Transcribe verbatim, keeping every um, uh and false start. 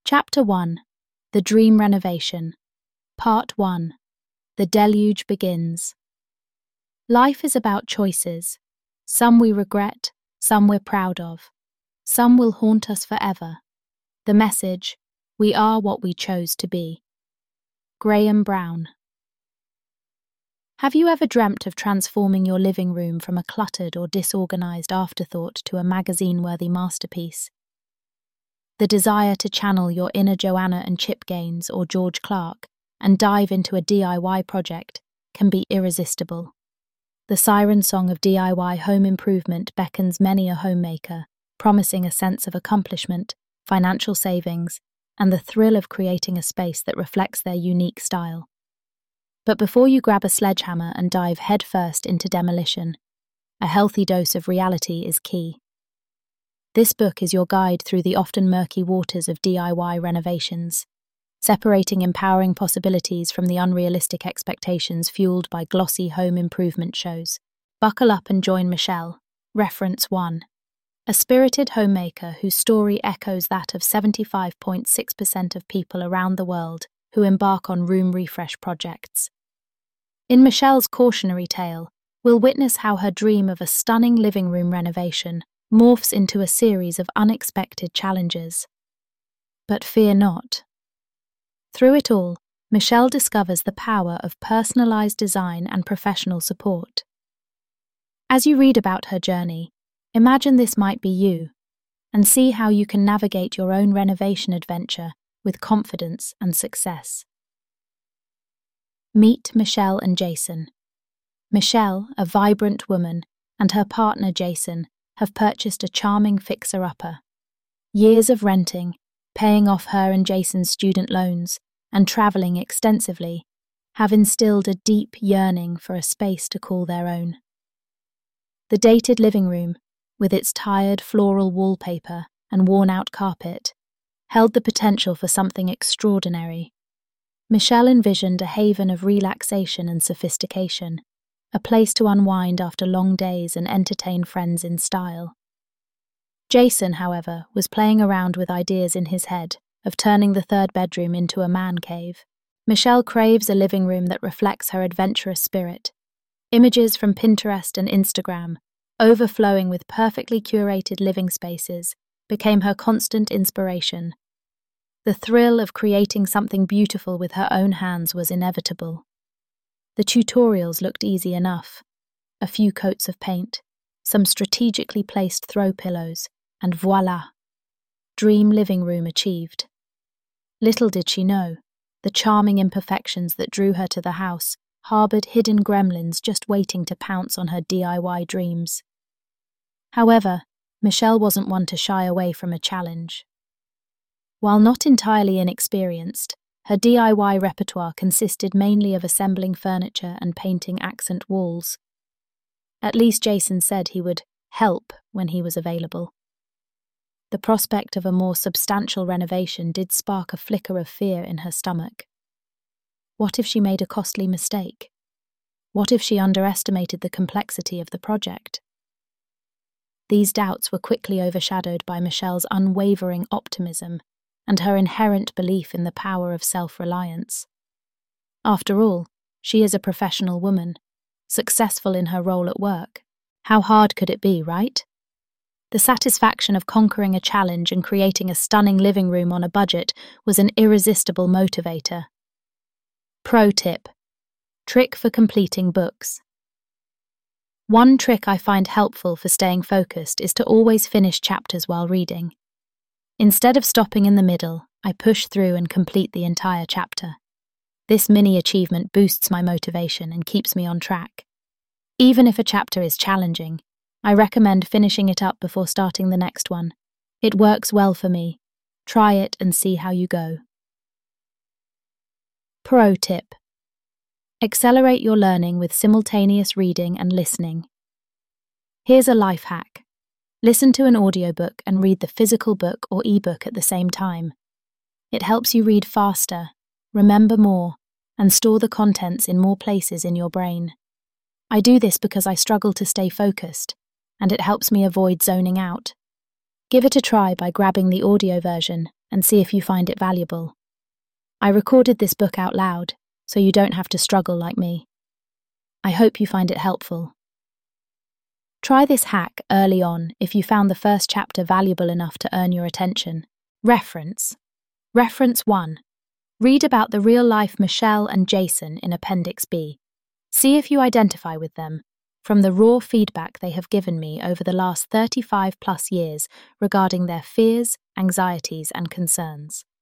Chapter one. The Dream Renovation. Part one. The Deluge Begins. Life is about choices. Some we regret, some we're proud of. Some will haunt us forever. The message: we are what we chose to be. Graham Brown. Have you ever dreamt of transforming your living room from a cluttered or disorganized afterthought to a magazine-worthy masterpiece? The desire to channel your inner Joanna and Chip Gaines or George Clark and dive into a D I Y project can be irresistible. The siren song of D I Y home improvement beckons many a homemaker, promising a sense of accomplishment, financial savings, and the thrill of creating a space that reflects their unique style. But before you grab a sledgehammer and dive headfirst into demolition, a healthy dose of reality is key. This book is your guide through the often murky waters of D I Y renovations, separating empowering possibilities from the unrealistic expectations fueled by glossy home improvement shows. Buckle up and join Michelle. Reference one. A spirited homemaker whose story echoes that of seventy-five point six percent of people around the world who embark on room refresh projects. In Michelle's cautionary tale, we'll witness how her dream of a stunning living room renovation morphs into a series of unexpected challenges. But fear not. Through it all, Michelle discovers the power of personalized design and professional support. As you read about her journey, imagine this might be you, and see how you can navigate your own renovation adventure with confidence and success. Meet Michelle and Jason. Michelle, a vibrant woman, and her partner Jason have purchased a charming fixer-upper. Years of renting, paying off her and Jason's student loans, and travelling extensively have instilled a deep yearning for a space to call their own. The dated living room, with its tired floral wallpaper and worn-out carpet, held the potential for something extraordinary. Michelle envisioned a haven of relaxation and sophistication, a place to unwind after long days and entertain friends in style. Jason, however, was playing around with ideas in his head of turning the third bedroom into a man cave. Michelle craves a living room that reflects her adventurous spirit. Images from Pinterest and Instagram, overflowing with perfectly curated living spaces, became her constant inspiration. The thrill of creating something beautiful with her own hands was inevitable. The tutorials looked easy enough. A few coats of paint, some strategically placed throw pillows, and voila! Dream living room achieved. Little did she know, the charming imperfections that drew her to the house harboured hidden gremlins just waiting to pounce on her D I Y dreams. However, Michelle wasn't one to shy away from a challenge. While not entirely inexperienced, her D I Y repertoire consisted mainly of assembling furniture and painting accent walls. At least Jason said he would help when he was available. The prospect of a more substantial renovation did spark a flicker of fear in her stomach. What if she made a costly mistake? What if she underestimated the complexity of the project? These doubts were quickly overshadowed by Michelle's unwavering optimism and her inherent belief in the power of self-reliance. After all, she is a professional woman, successful in her role at work. How hard could it be, right? The satisfaction of conquering a challenge and creating a stunning living room on a budget was an irresistible motivator. Pro tip: trick for completing books. One trick I find helpful for staying focused is to always finish chapters while reading. Instead of stopping in the middle, I push through and complete the entire chapter. This mini achievement boosts my motivation and keeps me on track. Even if a chapter is challenging, I recommend finishing it up before starting the next one. It works well for me. Try it and see how you go. Pro tip: accelerate your learning with simultaneous reading and listening. Here's a life hack. Listen to an audiobook and read the physical book or ebook at the same time. It helps you read faster, remember more, and store the contents in more places in your brain. I do this because I struggle to stay focused, and it helps me avoid zoning out. Give it a try by grabbing the audio version and see if you find it valuable. I recorded this book out loud, so you don't have to struggle like me. I hope you find it helpful. Try this hack early on if you found the first chapter valuable enough to earn your attention. Reference. Reference one. Read about the real-life Michelle and Jason in Appendix B. See if you identify with them from the raw feedback they have given me over the last thirty-five plus years regarding their fears, anxieties, and concerns.